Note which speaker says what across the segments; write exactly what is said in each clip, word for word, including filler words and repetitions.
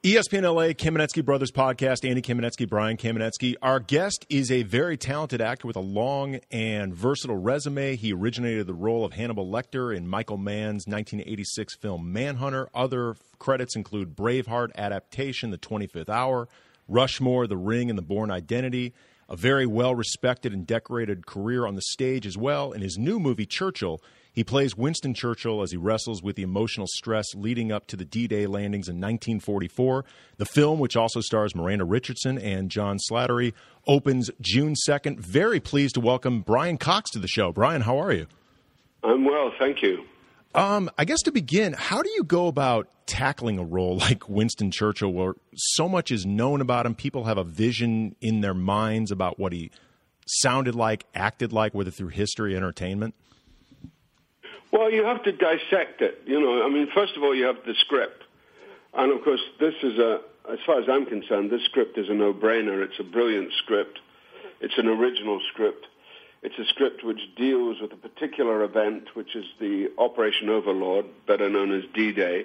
Speaker 1: E S P N L A, Kamenetsky Brothers podcast, Andy Kamenetsky, Brian Kamenetsky. Our guest is a very talented actor with a long and versatile resume. He originated the role of Hannibal Lecter in Michael Mann's nineteen eighty-six film Manhunter. Other credits include Braveheart adaptation, The twenty-fifth Hour, Rushmore, The Ring, and The Bourne Identity. A very well-respected and decorated career on the stage as well. In his new movie, Churchill, he plays Winston Churchill as he wrestles with the emotional stress leading up to the D-Day landings in nineteen forty-four. The film, which also stars Miranda Richardson and John Slattery, opens June second. Very pleased to welcome Brian Cox to the show. Brian, how are you?
Speaker 2: I'm well, thank you.
Speaker 1: Um, I guess to begin, how do you go about tackling a role like Winston Churchill where so much is known about him? People have a vision in their minds about what he sounded like, acted like, whether through history, entertainment?
Speaker 2: Well, you have to dissect it. You know, I mean, first of all, you have the script. And, of course, this is a, as far as I'm concerned, this script is a no-brainer. It's a brilliant script. It's an original script. It's a script which deals with a particular event, which is the Operation Overlord, better known as D-Day,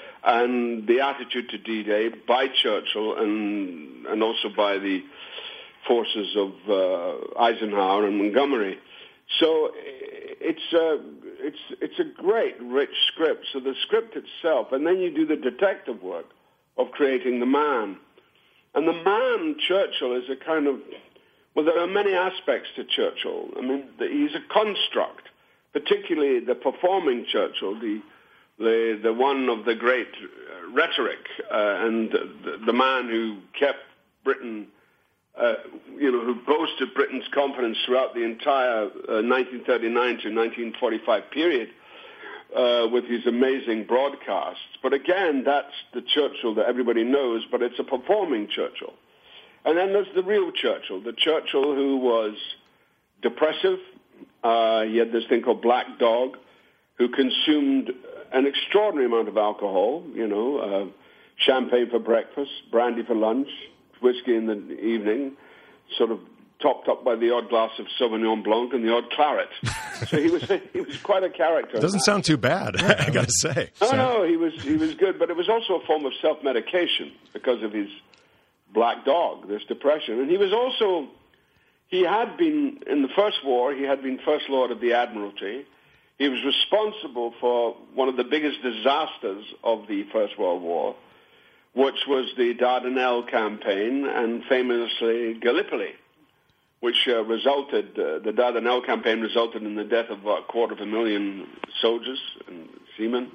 Speaker 2: and the attitude to D-Day by Churchill and and also by the forces of uh, Eisenhower and Montgomery. So it's a, it's, it's a great, rich script. So the script itself, and then you do the detective work of creating the man. And the man, Churchill, is a kind of... Well, there are many aspects to Churchill. I mean, the, he's a construct, particularly the performing Churchill, the the, the one of the great uh, rhetoric, uh, and the, the man who kept Britain, uh, you know, who boasted Britain's confidence throughout the entire uh, nineteen thirty-nine to nineteen forty-five period uh, with his amazing broadcasts. But again, that's the Churchill that everybody knows, but it's a performing Churchill. And then there's the real Churchill, the Churchill who was depressive. Uh, he had this thing called Black Dog, who consumed an extraordinary amount of alcohol, you know, uh, champagne for breakfast, brandy for lunch, whiskey in the evening, sort of topped up by the odd glass of Sauvignon Blanc and the odd claret. So he was he was quite a character.
Speaker 1: Doesn't sound too bad, I got to say.
Speaker 2: No,
Speaker 1: so.
Speaker 2: no, he was he was good, but it was also a form of self-medication because of his Black Dog, this depression. And he was also, he had been, in the First War, he had been First Lord of the Admiralty. He was responsible for one of the biggest disasters of the First World War, which was the Dardanelles campaign and famously Gallipoli, which uh, resulted, uh, the Dardanelles campaign resulted in the death of about a quarter of a million soldiers and seamen.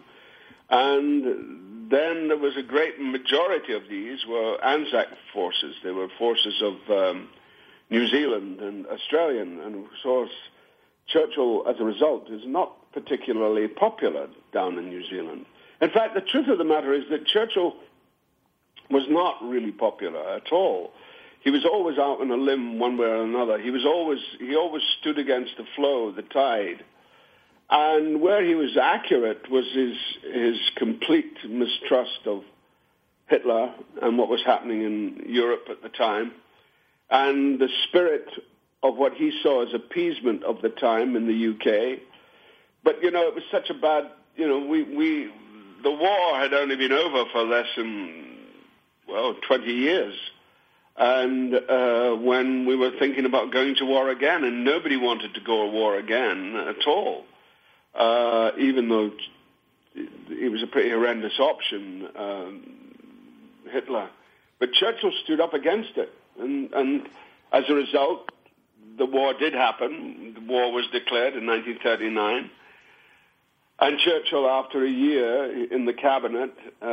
Speaker 2: And then there was a great majority of these were Anzac forces. They were forces of um, New Zealand and Australian. And of course, Churchill, as a result, is not particularly popular down in New Zealand. In fact, the truth of the matter is that Churchill was not really popular at all. He was always out on a limb one way or another. He was always he always stood against the flow, the tide. And where he was accurate was his his complete mistrust of Hitler and what was happening in Europe at the time, and the spirit of what he saw as appeasement of the time in the U K. But, you know, it was such a bad, you know, we, we the war had only been over for less than, well, twenty years. And uh, when we were thinking about going to war again, and nobody wanted to go to war again at all. Uh, even though it was a pretty horrendous option, um, Hitler. But Churchill stood up against it. And, and as a result, the war did happen. The war was declared in nineteen thirty-nine. And Churchill, after a year in the cabinet,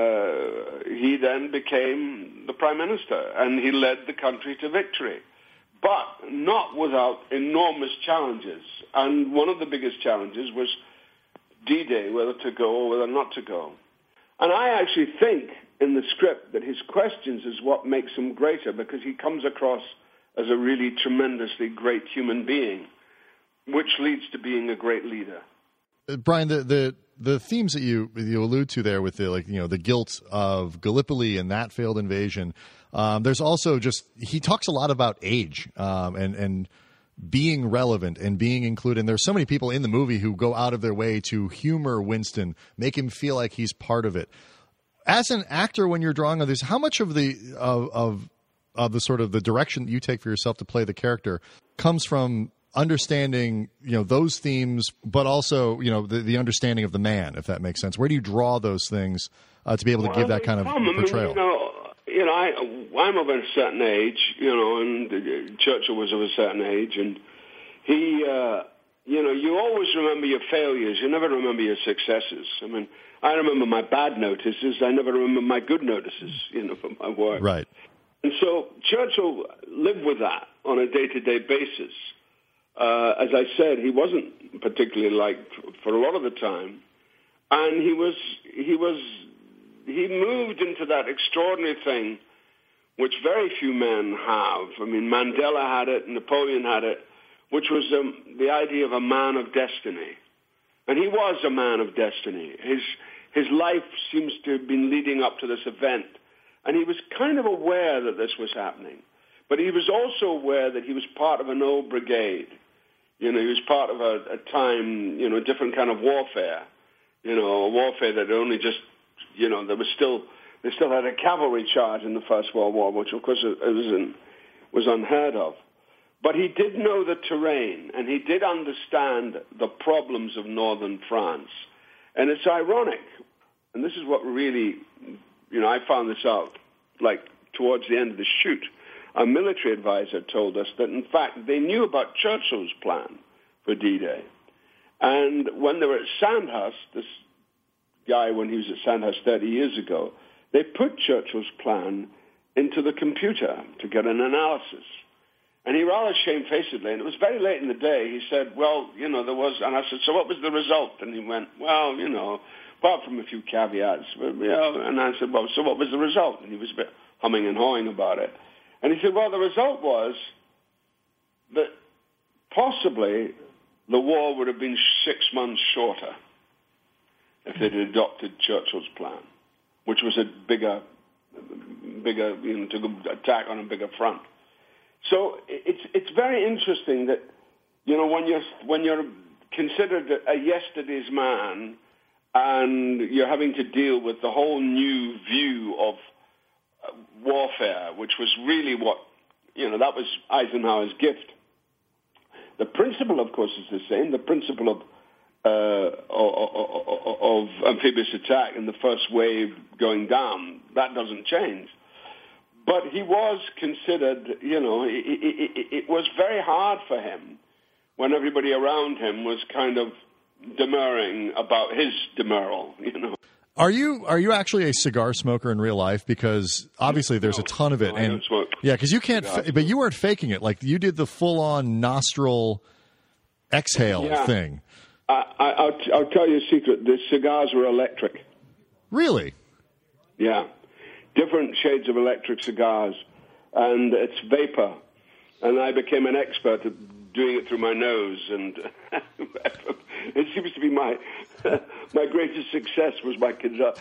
Speaker 2: uh, he then became the prime minister. And he led the country to victory. But not without enormous challenges. And one of the biggest challenges was D-Day, whether to go or whether not to go. And I actually think in the script that his questions is what makes him greater, because he comes across as a really tremendously great human being, which leads to being a great leader.
Speaker 3: Uh, Brian, the, the the themes that you you allude to there with the like you know the guilt of Gallipoli and that failed invasion. Um, there's also just he talks a lot about age um, and and. being relevant and being included. And there's so many people in the movie who go out of their way to humor Winston, make him feel like he's part of it. as an actor, when you're drawing on this, how much of the of, of of the sort of the direction that you take for yourself to play the character comes from understanding, you know, those themes, but also, you know, the, the understanding of the man, if that makes sense? Where do you draw those things uh, to be able to
Speaker 2: well,
Speaker 3: give that kind of
Speaker 2: come,
Speaker 3: portrayal?
Speaker 2: I mean, you know, you know I, I'm of a certain age, you know, and uh, Churchill was of a certain age, and he, uh, you know, you always remember your failures. You never remember your successes. I mean, I remember my bad notices. I never remember my good notices, you know, for my work.
Speaker 3: Right.
Speaker 2: And so Churchill lived with that on a day-to-day basis. Uh, as I said, he wasn't particularly liked for a lot of the time, and he was he was he moved into that extraordinary thing, which very few men have. I mean, Mandela had it, Napoleon had it, which was um, the idea of a man of destiny, and he was a man of destiny. His his life seems to have been leading up to this event, and he was kind of aware that this was happening, but he was also aware that he was part of an old brigade. You know, he was part of a, a time, you know, a different kind of warfare. You know, a warfare that only just, you know, there was still, they still had a cavalry charge in the First World War, which of course it was, in, was unheard of. But he did know the terrain, and he did understand the problems of northern France. And it's ironic, and this is what really, you know, I found this out, like, towards the end of the shoot. Our military advisor told us that, in fact, they knew about Churchill's plan for D-Day. And when they were at Sandhurst, this guy, when he was at Sandhurst thirty years ago, they put Churchill's plan into the computer to get an analysis. And he rather shamefacedly, and it was very late in the day, he said, well, you know, there was, and I said, so what was the result? And he went, well, you know, apart from a few caveats, but, you know, and I said, well, so what was the result? And he was a bit humming and hawing about it. And he said, well, the result was that possibly the war would have been six months shorter if they'd adopted Churchill's plan, which was a bigger, bigger, you know, to attack on a bigger front. So it's it's very interesting that, you know, when you're when you're considered a yesterday's man and you're having to deal with the whole new view of warfare, which was really what, you know, that was Eisenhower's gift. The principle, of course, is the same. The principle of uh, of amphibious attack and the first wave going down, that doesn't change. But he was considered, you know, it, it, it was very hard for him when everybody around him was kind of demurring about his demurral, you know.
Speaker 3: Are you are you actually a cigar smoker in real life? Because obviously there's
Speaker 2: no,
Speaker 3: a ton of it,
Speaker 2: no,
Speaker 3: and
Speaker 2: I don't smoke.
Speaker 3: Yeah, because you can't. Fa- but you weren't faking it. Like you did the full on nostril exhale
Speaker 2: yeah.
Speaker 3: thing.
Speaker 2: I, I, I'll, I'll tell you a secret. The cigars were electric.
Speaker 3: Really?
Speaker 2: Yeah, different shades of electric cigars, and it's vapor. And I became an expert at doing it through my nose, and it seems to be my my greatest success was my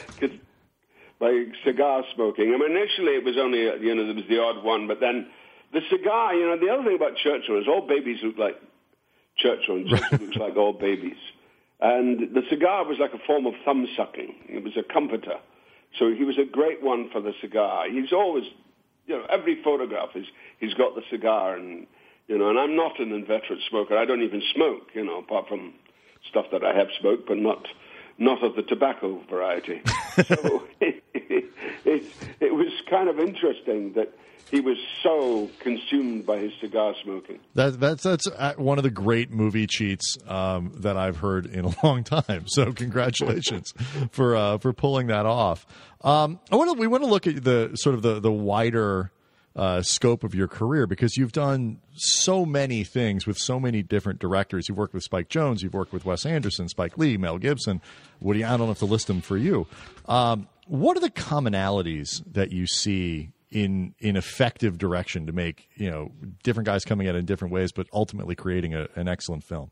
Speaker 2: my cigar smoking. I mean, initially it was only, you know, there was the odd one, but then the cigar, you know, the other thing about Churchill is all babies look like Churchill, and Churchill looks like all babies. And the cigar was like a form of thumb sucking. It was a comforter. So he was a great one for the cigar. He's always, you know, every photograph is he's got the cigar, and you know, and I'm not an inveterate smoker. I don't even smoke, you know, apart from stuff that I have smoked, but not not of the tobacco variety. So it, it, it, it was kind of interesting that he was so consumed by his cigar smoking.
Speaker 3: That, that's that's one of the great movie cheats um, that I've heard in a long time. So congratulations for uh, for pulling that off. Um, I want to we want to look at the sort of the the wider uh, scope of your career, because you've done so many things with so many different directors. You've worked with Spike Jonze, you've worked with Wes Anderson, Spike Lee, Mel Gibson, Woody. I don't have to list them for you. Um, what are the commonalities that you see in in effective direction to make, you know, different guys coming at it in different ways, but ultimately creating a, an excellent film?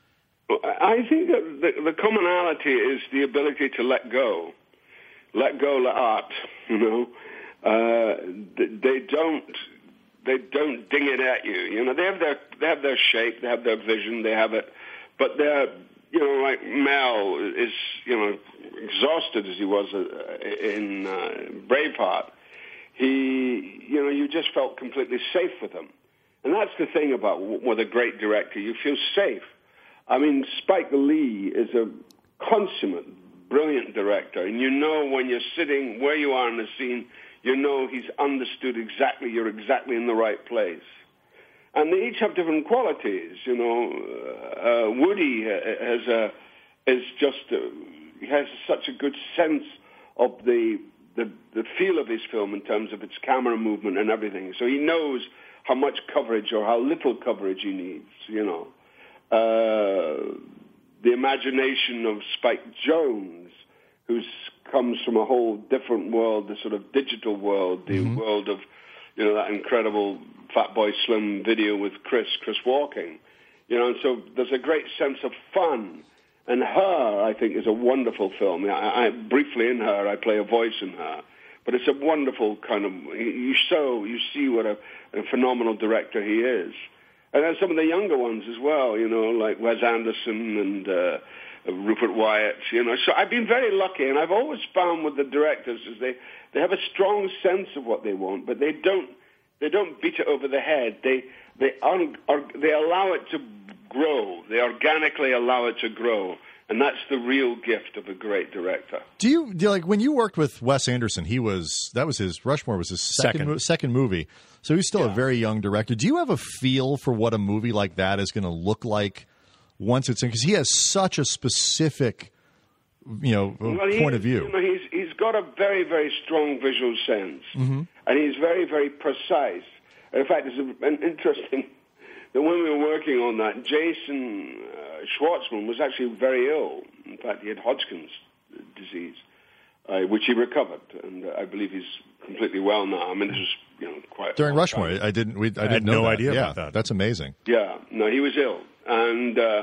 Speaker 2: I think that the, the commonality is the ability to let go, let go, let art. You know, uh, they don't they don't ding it at you. You know, they have their they have their shape, they have their vision, they have it, but they're, you know, like Mel is, you know, exhausted as he was uh, in uh, Braveheart, he, you know, you just felt completely safe with him. And that's the thing about with a great director. You feel safe. I mean, Spike Lee is a consummate, brilliant director. And you know when you're sitting where you are in the scene, you know he's understood exactly, you're exactly in the right place. And they each have different qualities. You know, uh, Woody has a, is just, a, he has such a good sense of the, the, the feel of his film in terms of its camera movement and everything. So he knows how much coverage or how little coverage he needs, you know. Uh, the imagination of Spike Jonze, who comes from a whole different world, the sort of digital world, the mm-hmm. world of, you know, that incredible Fatboy Slim video with Chris, Chris Walking. You know, and so there's a great sense of fun. And Her, I think, is a wonderful film. I, I briefly in Her, I play a voice in Her. But it's a wonderful kind of, you so, you see what a, a phenomenal director he is. And then some of the younger ones as well, you know, like Wes Anderson and uh, Rupert Wyatt, you know. So I've been very lucky, and I've always found with the directors is they, they have a strong sense of what they want, but they don't they don't beat it over the head. They they un, or, they allow it to grow. They organically allow it to grow. And that's the real gift of a great director.
Speaker 3: Do you, do you like when you worked with Wes Anderson? He was that was his Rushmore was his second second, mo- second movie, so he's still yeah. a very young director. Do you have a feel for what a movie like that is going to look like once it's in? Because he has such a specific, you know, well, point
Speaker 2: he,
Speaker 3: of view.
Speaker 2: You know, he's he's got a very very strong visual sense, mm-hmm. and he's very very precise. And in fact, it's an interesting. That when we were working on that, Jason uh, Schwartzman was actually very ill. In fact, he had Hodgkin's disease, uh, which he recovered, and uh, I believe he's completely well now. I mean, this was you know quite
Speaker 3: during Rushmore. Time. I didn't. We, I,
Speaker 1: I
Speaker 3: didn't
Speaker 1: had
Speaker 3: know
Speaker 1: no
Speaker 3: that.
Speaker 1: idea
Speaker 3: yeah,
Speaker 1: about that.
Speaker 3: That's amazing.
Speaker 2: Yeah, no, he was ill, and uh,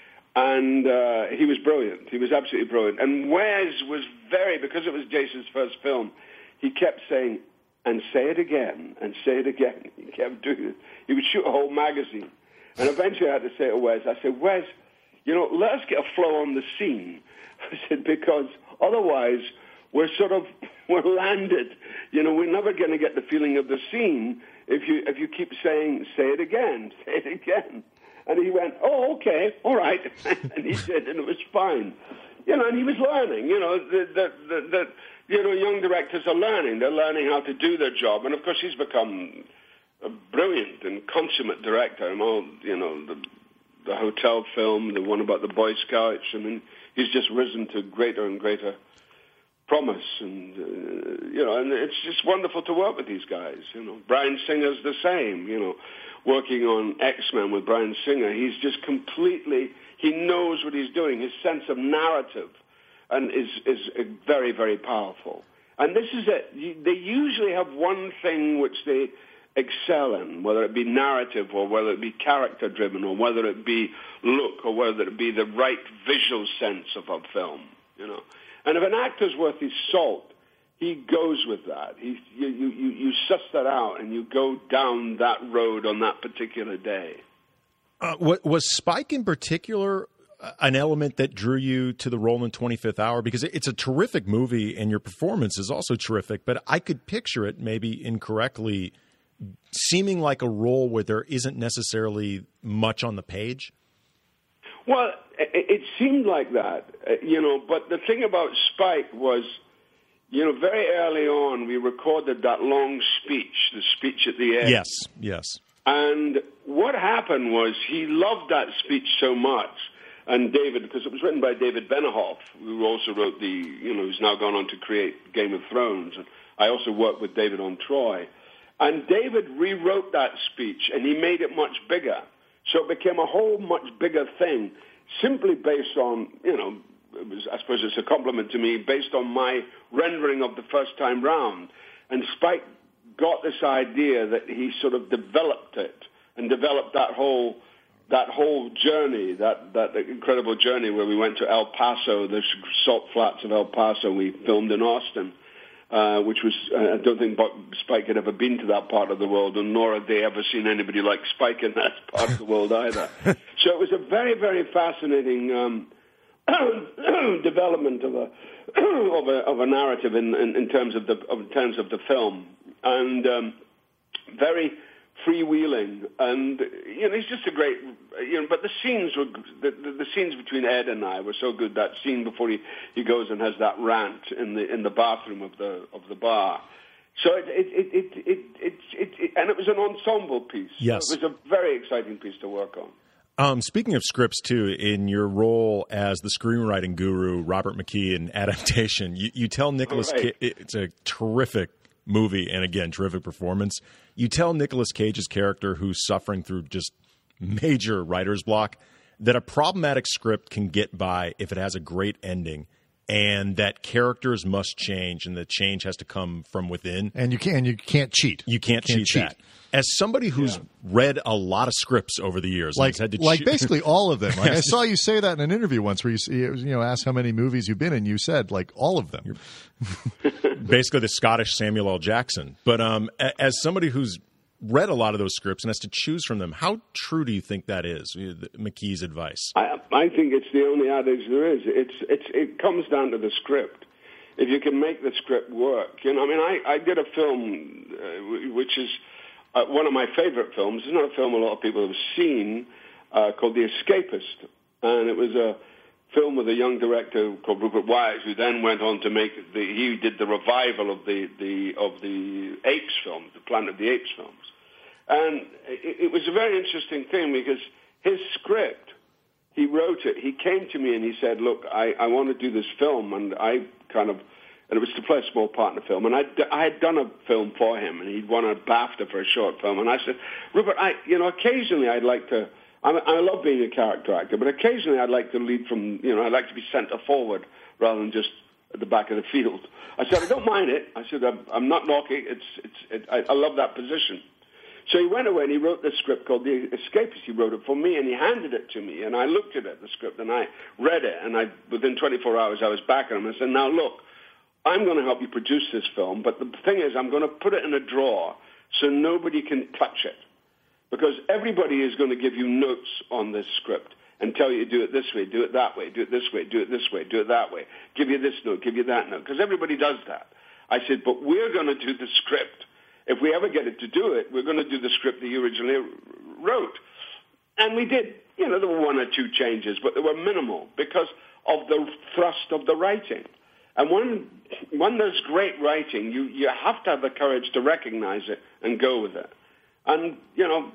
Speaker 2: and uh, he was brilliant. He was absolutely brilliant. And Wes was very because it was Jason's first film. He kept saying, and say it again, and say it again. He kept doing it. He would shoot a whole magazine. And eventually I had to say to Wes, I said, Wes, you know, let us get a flow on the scene. I said, because otherwise we're sort of, we're landed. You know, we're never going to get the feeling of the scene if you if you keep saying, say it again, say it again. And he went, oh, okay, all right. And he did, and it was fine. You know, and he was learning, you know, the, the, the, the you know, young directors are learning. They're learning how to do their job. And, of course, he's become a brilliant and consummate director. And all, you know, the, the hotel film, the one about the Boy Scouts. I mean, he's just risen to greater and greater promise. And, uh, you know, and it's just wonderful to work with these guys, you know. Bryan Singer's the same, you know. Working on X-Men with Bryan Singer, he's just completely, he knows what he's doing. His sense of narrative and is, is very, very powerful. And this is it. They usually have one thing which they excel in, whether it be narrative or whether it be character-driven or whether it be look or whether it be the right visual sense of a film, you know. And if an actor's worth his salt, he goes with that. He, you, you, you suss that out and you go down that road on that particular day.
Speaker 1: Uh, what, was Spike in particular an element that drew you to the role in twenty-fifth Hour? Because it's a terrific movie and your performance is also terrific, but I could picture it, maybe incorrectly, seeming like a role where there isn't necessarily much on the page.
Speaker 2: Well, it, it seemed like that, you know, but the thing about Spike was, you know, very early on we recorded that long speech, the speech at the end.
Speaker 1: Yes, yes.
Speaker 2: And what happened was he loved that speech so much. And David, because it was written by David Benioff, who also wrote the, you know, who's now gone on to create Game of Thrones. And I also worked with David on Troy. And David rewrote that speech, and he made it much bigger. So it became a whole much bigger thing, simply based on, you know, it was, I suppose it's a compliment to me, based on my rendering of the first time round. And Spike got this idea that he sort of developed it and developed that whole that whole journey, that, that incredible journey where we went to El Paso, the salt flats of El Paso. We filmed in Austin, uh, which was, uh, I don't think Spike had ever been to that part of the world, and nor had they ever seen anybody like Spike in that part of the world either. So it was a very, very fascinating um, development of a of a of a narrative in, in, in terms of the of, in terms of the film, and um, very freewheeling, and you know, he's just a great, you know. But the scenes were the, the, the scenes between Ed and I were so good. That scene before he, he goes and has that rant in the in the bathroom of the of the bar. So it it it it it, it, it, it and it was an ensemble piece.
Speaker 1: Yes,
Speaker 2: it was a very exciting piece to work on.
Speaker 1: Um, speaking of scripts, too, in your role as the screenwriting guru, Robert McKee, in Adaptation, you, you tell Nicolas
Speaker 2: right.
Speaker 1: Cage, it's a terrific movie, and again, terrific performance. You tell Nicolas Cage's character, who's suffering through just major writer's block, that a problematic script can get by if it has a great ending, and that characters must change, and the change has to come from within.
Speaker 3: And you can't, you can't cheat.
Speaker 1: You can't,
Speaker 3: can't
Speaker 1: cheat,
Speaker 3: cheat
Speaker 1: that. As somebody who's yeah. read a lot of scripts over the years,
Speaker 3: like
Speaker 1: had to
Speaker 3: like
Speaker 1: cho-
Speaker 3: basically all of them. Like I saw you say that in an interview once, where you you know asked how many movies you've been in. You said like all of them.
Speaker 1: Basically, the Scottish Samuel L. Jackson. But um, as somebody who's read a lot of those scripts and has to choose from them, how true do you think that is? McKee's advice.
Speaker 2: I, I think it's the only adage there is. It's it's it comes down to the script. If you can make the script work, you know. I mean, I, I did a film uh, which is. Uh, one of my favorite films. It's not a film a lot of people have seen, uh, called The Escapist. And it was a film with a young director called Rupert Wyatt, who then went on to make the, he did the revival of the, the, of the Apes films, the Planet of the Apes films. And it, it was a very interesting thing because his script, he wrote it, he came to me and he said, look, I, I want to do this film. And I kind of, and it was to play a small part in the film. And I, I had done a film for him, and he'd won a BAFTA for a short film. And I said, Rupert, I, you know, occasionally I'd like to, I, I love being a character actor, but occasionally I'd like to lead from, you know, I'd like to be centre forward rather than just at the back of the field. I said, I don't mind it. I said, I'm, I'm not knocking. It's, it's, it, I, I love that position. So he went away and he wrote this script called The Escapist. He wrote it for me, and he handed it to me. And I looked at it, the script, and I read it. And I, within twenty-four hours, I was back at him and said, now look, I'm going to help you produce this film, but the thing is, I'm going to put it in a drawer so nobody can touch it. Because everybody is going to give you notes on this script and tell you, do it this way, do it that way, do it this way, do it this way, do it that way, give you this note, give you that note, because everybody does that. I said, but we're going to do the script. If we ever get it to do it, we're going to do the script that you originally wrote. And we did. You know, there were one or two changes, but they were minimal because of the thrust of the writing. And when when there's great writing, you, you have to have the courage to recognize it and go with it. And, you know,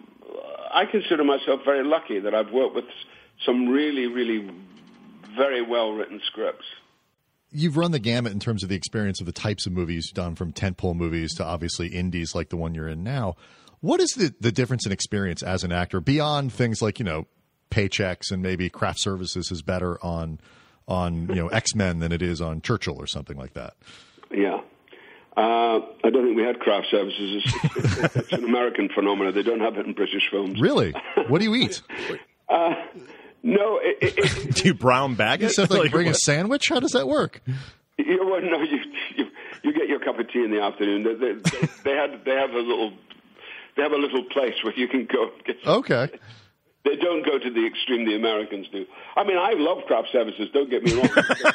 Speaker 2: I consider myself very lucky that I've worked with some really, really very well-written scripts.
Speaker 3: You've run the gamut in terms of the experience of the types of movies you've done, from tentpole movies to obviously indies like the one you're in now. What is the, the difference in experience as an actor beyond things like, you know, paychecks and maybe craft services is better on on, you know, X-Men than it is on Churchill or something like that?
Speaker 2: Yeah. Uh, I don't think we had craft services. It's, it's, it's an American phenomenon. They don't have it in British films.
Speaker 3: Really? What do you eat?
Speaker 2: uh, no. It, it, it,
Speaker 1: do you brown bag it?
Speaker 3: You said, like,
Speaker 1: like,
Speaker 3: bring
Speaker 1: what?
Speaker 3: a sandwich? How does that work?
Speaker 2: You, well, no, you, you you get your cup of tea in the afternoon. They, they, they, they had they have a little they have a little place where you can go. Get
Speaker 3: Okay.
Speaker 2: They don't go to the extreme the Americans do. I mean, I love craft services, don't get me wrong.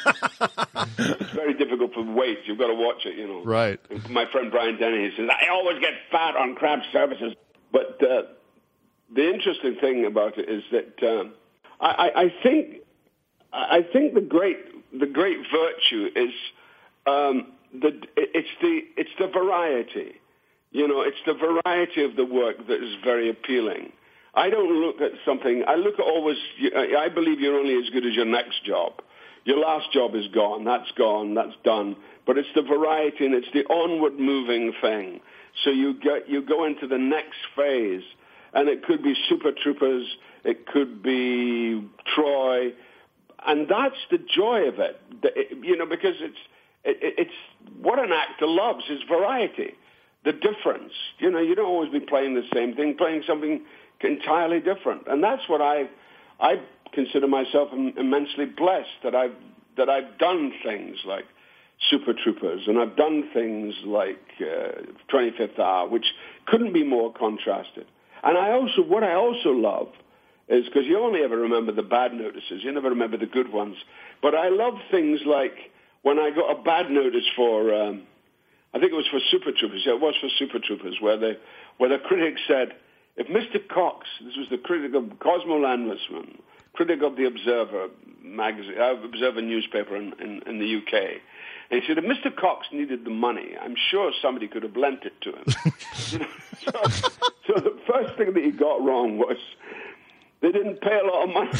Speaker 2: It's very difficult for weight. You've got to watch it, you know.
Speaker 3: Right.
Speaker 2: My friend Brian Denny says, I always get fat on craft services. But uh, the interesting thing about it is that uh, I, I think I think the great the great virtue is um, the it's the it's the variety. You know, it's the variety of the work that is very appealing. I don't look at something, I look at always, I believe you're only as good as your next job. Your last job is gone, that's gone, that's done. But it's the variety and it's the onward moving thing. So you get, you go into the next phase, and it could be Super Troopers, it could be Troy, and that's the joy of it. You know, because it's, it, it's what an actor loves is variety, the difference. You know, you don't always be playing the same thing, playing something entirely different, and that's what I I consider myself immensely blessed that I've that I've done things like Super Troopers, and I've done things like uh, twenty-fifth Hour, which couldn't be more contrasted. And I also what I also love is because you only ever remember the bad notices. You never remember the good ones. But I love things like when I got a bad notice for, um, I think it was for Super Troopers. Yeah, it was for Super Troopers, where the where the critic said, if Mister Cox, this was the critic of Cosmo Landwisman, critic of the Observer magazine, uh, Observer newspaper in, in, in the U K. And he said, if Mister Cox needed the money, I'm sure somebody could have lent it to him. you know, so, so the first thing that he got wrong was they didn't pay a lot of money.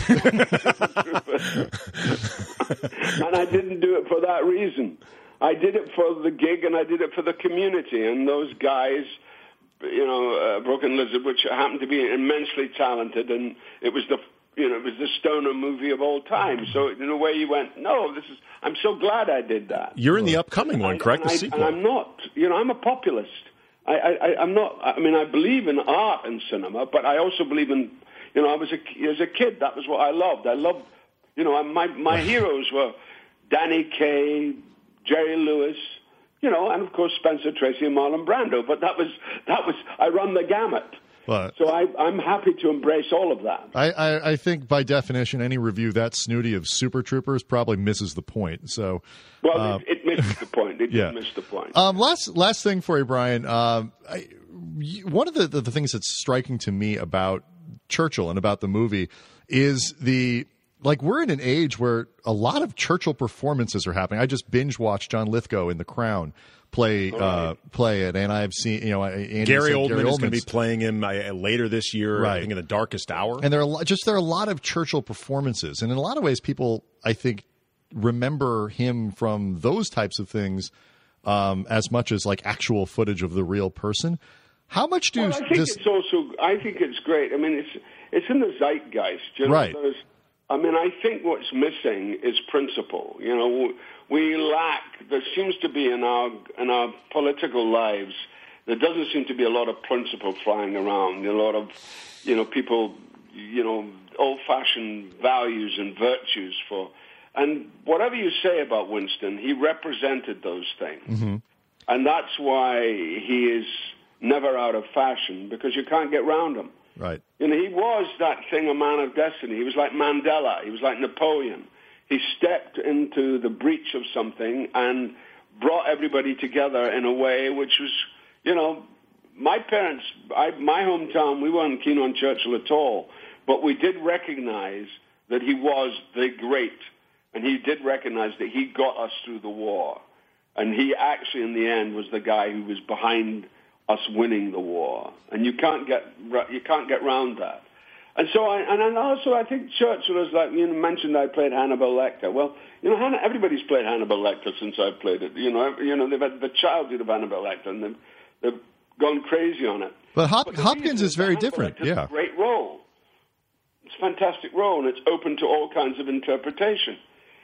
Speaker 2: And I didn't do it for that reason. I did it for the gig, and I did it for the community. And those guys, you know, uh, Broken Lizard, which happened to be immensely talented, and it was the You know, it was the stoner movie of all time. So in a way, you went, no, this is. I'm so glad I did that.
Speaker 1: You're in the upcoming one, correct?
Speaker 2: And
Speaker 1: the
Speaker 2: I,
Speaker 1: sequel.
Speaker 2: And I'm not. You know, I'm a populist. I, I, I'm not. I mean, I believe in art and cinema, but I also believe in. You know, I was a, as a kid. That was what I loved. I loved. You know, my my heroes were Danny Kaye, Jerry Lewis. You know, and of course Spencer Tracy and Marlon Brando. But that was that was. I run the gamut.
Speaker 3: But
Speaker 2: so I, I'm happy to embrace all of that.
Speaker 3: I, I, I think by definition, any review that snooty of Super Troopers probably misses the point. So,
Speaker 2: well,
Speaker 3: uh,
Speaker 2: it, it misses the point. It
Speaker 3: yeah.
Speaker 2: did miss the point.
Speaker 3: Um, last last thing for you, Brian. Um, I, one of the, the the things that's striking to me about Churchill and about the movie is the like we're in an age where a lot of Churchill performances are happening. I just binge watched John Lithgow in The Crown play
Speaker 2: right.
Speaker 3: uh, play it, and I've seen you know Andy
Speaker 1: Gary
Speaker 3: said
Speaker 1: Oldman
Speaker 3: Gary
Speaker 1: is going to be playing him uh, later this year,
Speaker 3: right.
Speaker 1: I think in The Darkest Hour.
Speaker 3: And there are a lot, just there are a lot of Churchill performances, and in a lot of ways, people I think remember him from those types of things um, as much as like actual footage of the real person. How much do
Speaker 2: well, I think
Speaker 3: does,
Speaker 2: it's also? I think it's great. I mean, it's it's in the zeitgeist, you know?
Speaker 3: Right.
Speaker 2: There's, I mean, I think what's missing is principle. You know, we lack. There seems to be in our in our political lives, there doesn't seem to be a lot of principle flying around. A lot of, you know, people, you know, old-fashioned values and virtues for. And whatever you say about Winston, he represented those things,
Speaker 3: mm-hmm.
Speaker 2: and that's why he is never out of fashion, because you can't get round him.
Speaker 3: Right.
Speaker 2: You know, he was that thing, a man of destiny. He was like Mandela. He was like Napoleon. He stepped into the breach of something and brought everybody together in a way which was, you know, my parents, I, my hometown, we weren't keen on Churchill at all, but we did recognize that he was the great, and he did recognize that he got us through the war. And he actually, in the end, was the guy who was behind us winning the war, and you can't get you can't get round that. And so, I, and also, I think Churchill is like you mentioned. I played Hannibal Lecter. Well, you know, Hannah, everybody's played Hannibal Lecter since I've played it. You know, you know, they've had the childhood of Hannibal Lecter, and they've, they've gone crazy on it.
Speaker 3: But, Hop,
Speaker 2: but
Speaker 3: Hopkins is very different.
Speaker 2: Lecter's
Speaker 3: Yeah,
Speaker 2: a great role. It's a fantastic role, and it's open to all kinds of interpretation.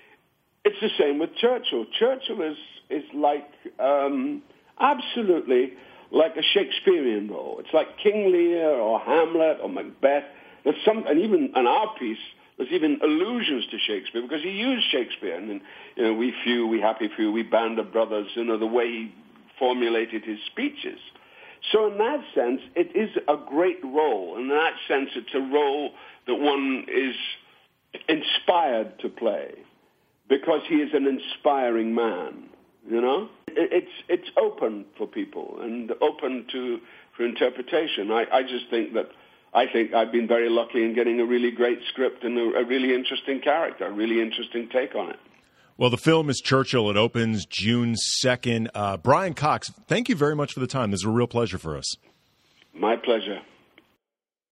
Speaker 2: It's the same with Churchill. Churchill is is like um, absolutely. like a Shakespearean role. It's like King Lear or Hamlet or Macbeth. There's some, and even in our piece, there's even allusions to Shakespeare because he used Shakespeare. And, you know, we few, we happy few, we band of brothers, you know, the way he formulated his speeches. So in that sense, it is a great role. In that sense, it's a role that one is inspired to play because he is an inspiring man. You know, it's it's open for people and open to for interpretation. I, I just think that I think I've been very lucky in getting a really great script and a, a really interesting character, a really interesting take on it.
Speaker 1: Well, the film is Churchill. It opens June second. Uh, Brian Cox, thank you very much for the time. This is a real pleasure for us.
Speaker 2: My pleasure.